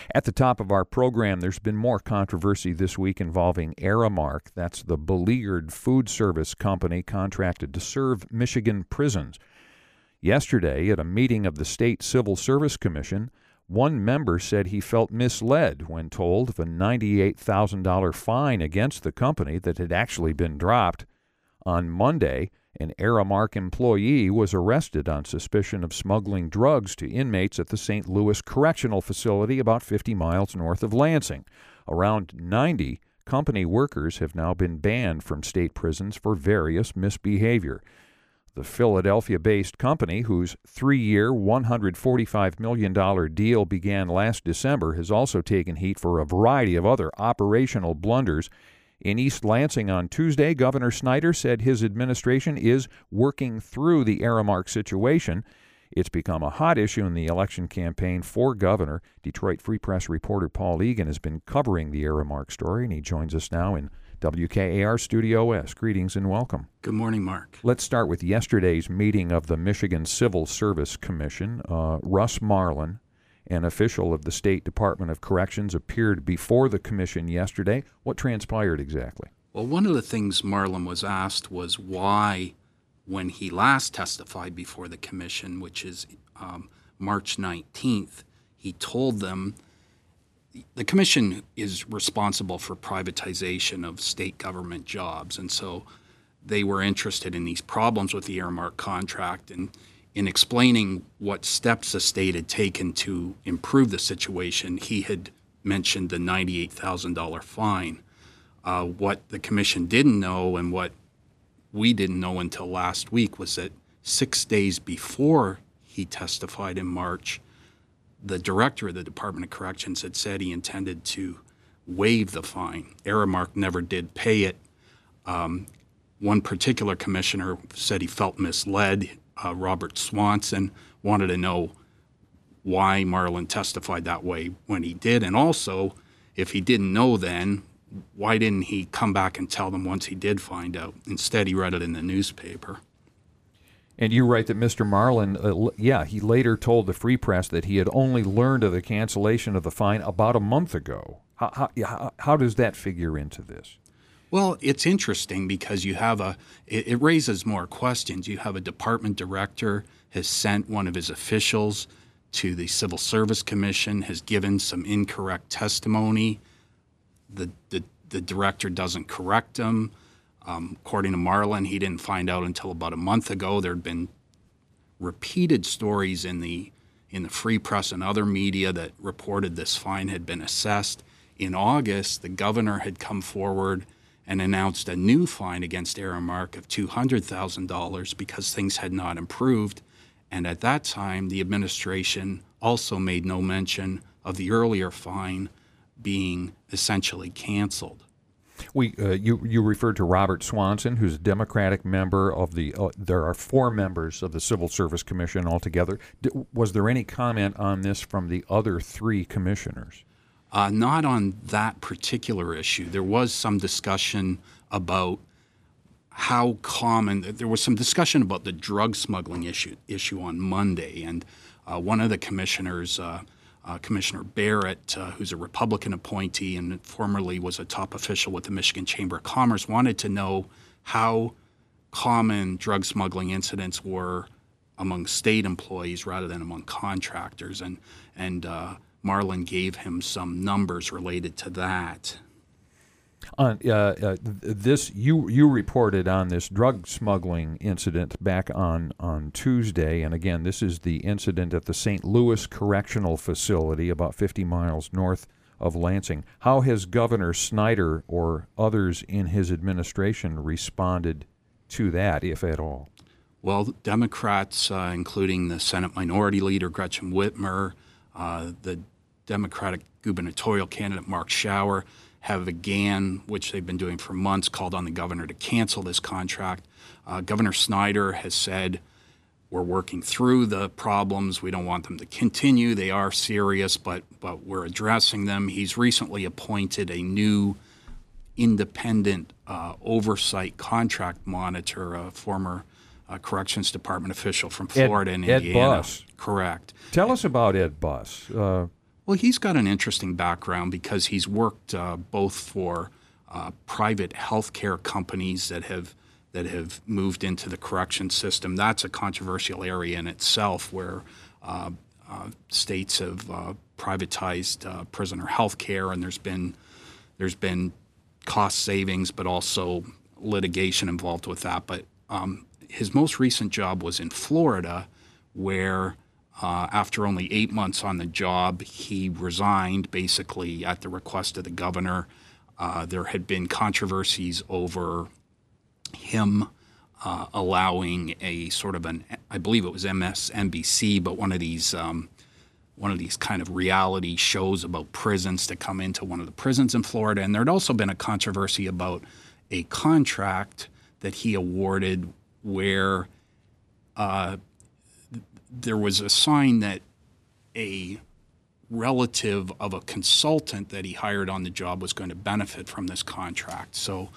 At the top of our program, there's been more controversy this week involving Aramark. That's the beleaguered food service company contracted to serve Michigan prisons. Yesterday, at a meeting of the State Civil Service Commission, one member said he felt misled when told of a $98,000 fine against the company that had actually been dropped. On Monday, an Aramark employee was arrested on suspicion of smuggling drugs to inmates at the St. Louis Correctional Facility about 50 miles north of Lansing. Around 90 company workers have now been banned from state prisons for various misbehavior. The Philadelphia-based company, whose 3-year, $145 million deal began last December, has also taken heat for a variety of other operational blunders. In East Lansing on Tuesday, Governor Snyder said his administration is working through the Aramark situation. It's become a hot issue in the election campaign for governor. Detroit Free Press reporter Paul Egan has been covering the Aramark story, and he joins us now in WKAR Studio S. Greetings and welcome. Good morning, Mark. Let's start with yesterday's meeting of the Michigan Civil Service Commission. Russ Marlin, an official of the State Department of Corrections, appeared before the commission yesterday. What transpired exactly? Well, one of the things Marlin was asked was why, when he last testified before the commission, which is March 19th, he told them the commission is responsible for privatization of state government jobs, and so they were interested in these problems with the Aramark contract, and in explaining what steps the state had taken to improve the situation, he had mentioned the $98,000 fine. What the commission didn't know, and what we didn't know until last week, was that 6 days before he testified in March, the director of the Department of Corrections had said he intended to waive the fine. Aramark never did pay it. One particular commissioner said he felt misled. Robert Swanson wanted to know why Marlin testified that way when he did, and also, if he didn't know then, why didn't he come back and tell them once he did find out? Instead, he read it in the newspaper. And you write that Mr. Marlin, he later told the Free Press that he had only learned of the cancellation of the fine about a month ago. How does that figure into this? Well, it's interesting because you have it raises more questions. You have a department director has sent one of his officials to the Civil Service Commission, has given some incorrect testimony. The director doesn't correct him. According to Marlin, he didn't find out until about a month ago. There had been repeated stories in the Free Press and other media that reported this fine had been assessed. In August, the governor had come forward and announced a new fine against Aramark of $200,000 because things had not improved. And at that time, the administration also made no mention of the earlier fine being essentially canceled. You referred to Robert Swanson, who's a Democratic member of there are 4 members of the Civil Service Commission altogether. Was there any comment on this from the other 3 commissioners? Not on that particular issue. There was some discussion about how common. There was some discussion about the drug smuggling issue on Monday, and one of the commissioners, Commissioner Barrett, who's a Republican appointee and formerly was a top official with the Michigan Chamber of Commerce, wanted to know how common drug smuggling incidents were among state employees rather than among contractors, and Marlin gave him some numbers related to that. You reported on this drug smuggling incident back on Tuesday, and again, this is the incident at the St. Louis Correctional Facility, about 50 miles north of Lansing. How has Governor Snyder or others in his administration responded to that, if at all? Well, Democrats, including the Senate Minority Leader Gretchen Whitmer, the Democratic gubernatorial candidate Mark Schauer, have again, which they've been doing for months, called on the governor to cancel this contract. Governor Snyder has said, we're working through the problems. We don't want them to continue. They are serious, but we're addressing them. He's recently appointed a new independent oversight contract monitor, a former Corrections Department official from Florida and Indiana. Ed Buss. Correct. Tell us about Ed Buss. Well, he's got an interesting background because he's worked both for private healthcare companies that have moved into the correction system. That's a controversial area in itself, where states have privatized prisoner health care, and there's been cost savings, but also litigation involved with that. But his most recent job was in Florida, where after only 8 months on the job, he resigned basically at the request of the governor. There had been controversies over him allowing a sort of I believe it was MSNBC, but one of these kind of reality shows about prisons to come into one of the prisons in Florida. And there had also been a controversy about a contract that he awarded where there was a sign that a relative of a consultant that he hired on the job was going to benefit from this contract. So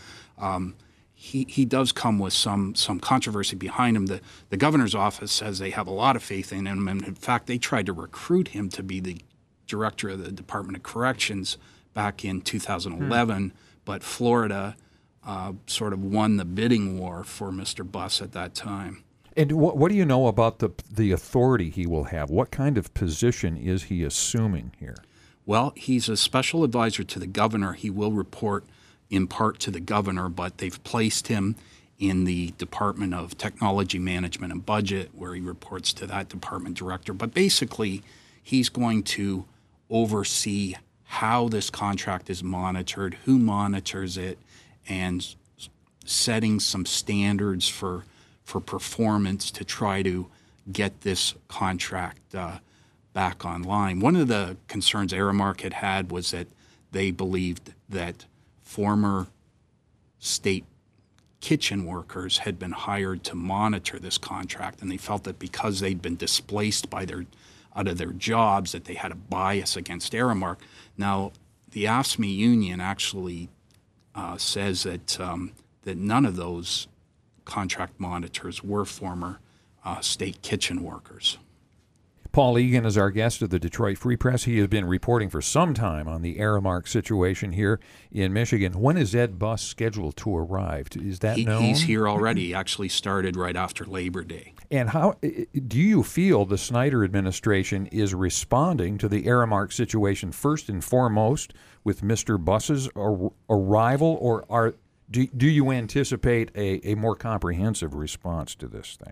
he does come with some controversy behind him. The governor's office says they have a lot of faith in him, and in fact, they tried to recruit him to be the director of the Department of Corrections back in 2011, but Florida sort of won the bidding war for Mr. Buss at that time. And what do you know about the authority he will have? What kind of position is he assuming here? Well, he's a special advisor to the governor. He will report in part to the governor, but they've placed him in the Department of Technology Management and Budget, where he reports to that department director. But basically, he's going to oversee how this contract is monitored, who monitors it, and setting some standards for performance to try to get this contract back online. One of the concerns Aramark had was that they believed that former state kitchen workers had been hired to monitor this contract, and they felt that because they'd been displaced out of their jobs, that they had a bias against Aramark. Now, the AFSCME union actually says that none of those contract monitors were former state kitchen workers. Paul Egan is our guest of the Detroit Free Press. He has been reporting for some time on the Aramark situation here in Michigan. When is Ed Buss scheduled to arrive? Is that known? He's here already. He actually started right after Labor Day. And how do you feel the Snyder administration is responding to the Aramark situation first and foremost with Mr. Buss's arrival, or do you anticipate a more comprehensive response to this thing?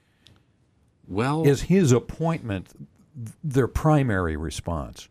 Well, is his appointment their primary response?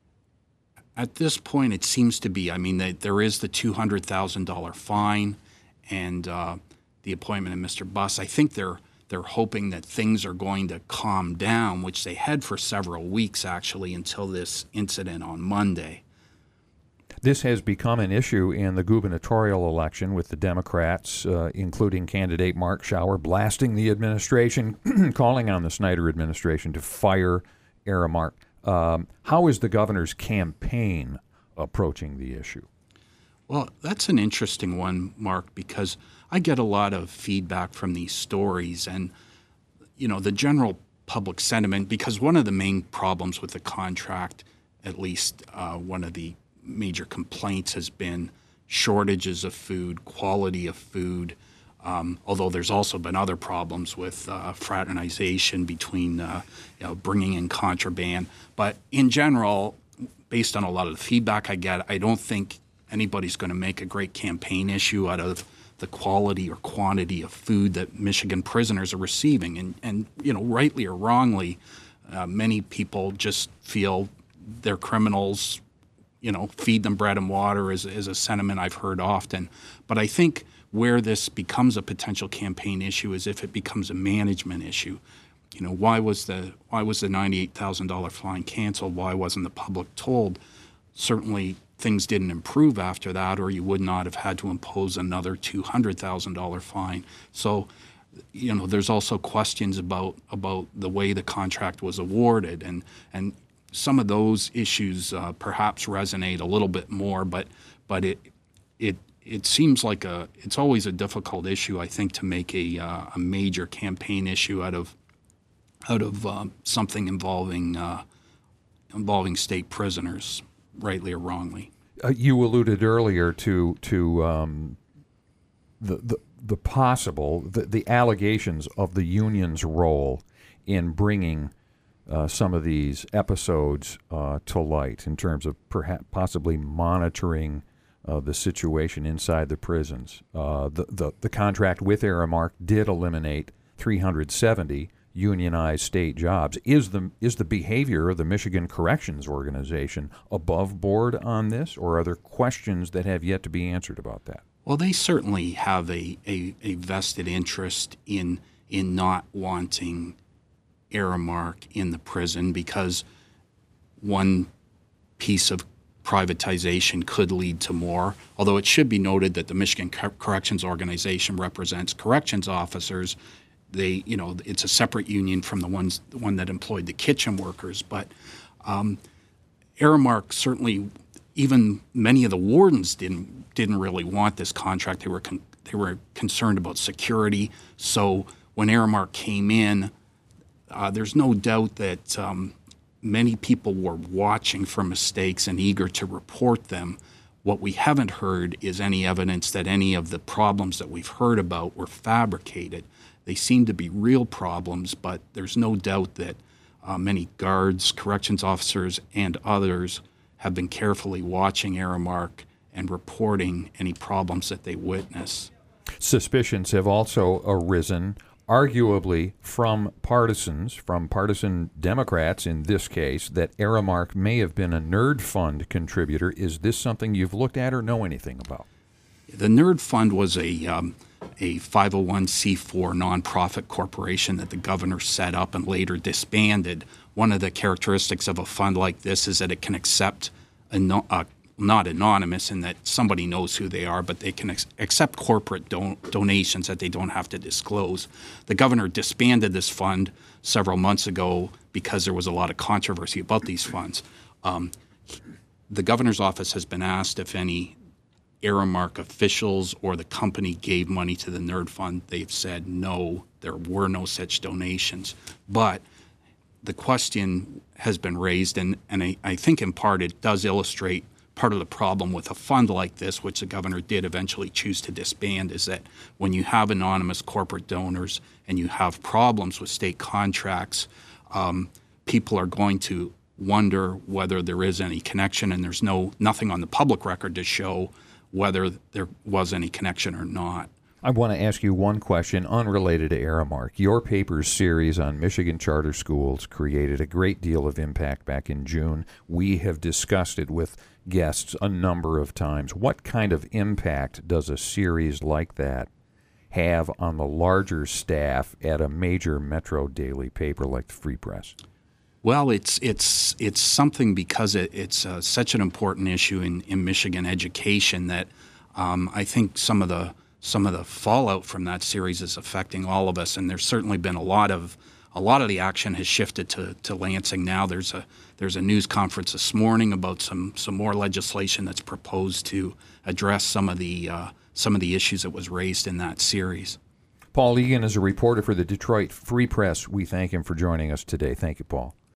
At this point, it seems to be. I mean, there is the $200,000 fine and the appointment of Mr. Buss. I think they're hoping that things are going to calm down, which they had for several weeks, actually, until this incident on Monday. This has become an issue in the gubernatorial election, with the Democrats, including candidate Mark Schauer, blasting the administration, calling on the Snyder administration to fire Aramark. How is the governor's campaign approaching the issue? Well, that's an interesting one, Mark, because I get a lot of feedback from these stories, and the general public sentiment, because one of the main problems with the contract, at least one of the major complaints, has been shortages of food, quality of food, although there's also been other problems with fraternization between bringing in contraband. But in general, based on a lot of the feedback I get, I don't think anybody's going to make a great campaign issue out of the quality or quantity of food that Michigan prisoners are receiving. And rightly or wrongly, many people just feel they're criminals. Feed them bread and water is a sentiment I've heard often. But I think where this becomes a potential campaign issue is if it becomes a management issue. Why was the $98,000 fine canceled? Why wasn't the public told? Certainly things didn't improve after that, or you would not have had to impose another $200,000 fine. So, there's also questions about the way the contract was awarded, and some of those issues perhaps resonate a little bit more, but it seems like it's always a difficult issue, I think, to make a major campaign issue out of something involving involving state prisoners, rightly or wrongly. You alluded earlier to the possible the allegations of the union's role in bringing some of these episodes to light in terms of perhaps possibly monitoring the situation inside the prisons. The contract with Aramark did eliminate 370 unionized state jobs. Is the behavior of the Michigan Corrections Organization above board on this, or are there questions that have yet to be answered about that? Well, they certainly have a vested interest in not wanting Aramark in the prison, because one piece of privatization could lead to more. Although it should be noted that the Michigan Corrections Organization represents corrections officers. It's a separate union from the one that employed the kitchen workers. But Aramark certainly, even many of the wardens didn't really want this contract. They were concerned about security. So when Aramark came in, there's no doubt that many people were watching for mistakes and eager to report them. What we haven't heard is any evidence that any of the problems that we've heard about were fabricated. They seem to be real problems, but there's no doubt that many guards, corrections officers, and others have been carefully watching Aramark and reporting any problems that they witness. Suspicions have also arisen, arguably from partisan Democrats in this case, that Aramark may have been a Nerd Fund contributor. Is this something you've looked at or know anything about? The Nerd Fund was a 501c4 nonprofit corporation that the governor set up and later disbanded. One of the characteristics of a fund like this is that it can accept not anonymous in that somebody knows who they are, but they can accept corporate donations that they don't have to disclose. The governor disbanded this fund several months ago because there was a lot of controversy about these funds. The governor's office has been asked if any Aramark officials or the company gave money to the Nerd Fund. They've said no, there were no such donations. But the question has been raised, and I think in part it does illustrate part of the problem with a fund like this, which the governor did eventually choose to disband, is that when you have anonymous corporate donors and you have problems with state contracts, people are going to wonder whether there is any connection, and there's nothing on the public record to show whether there was any connection or not. I want to ask you one question unrelated to Aramark. Your paper's series on Michigan charter schools created a great deal of impact back in June. We have discussed it with guests a number of times. What kind of impact does a series like that have on the larger staff at a major metro daily paper like the Free Press? Well, it's something because it's such an important issue in Michigan education that I think some of the fallout from that series is affecting all of us, and there's certainly been a lot of the action has shifted to Lansing now. There's a news conference this morning about some more legislation that's proposed to address some of the issues that was raised in that series. Paul Egan is a reporter for the Detroit Free Press. We thank him for joining us today. Thank you, Paul.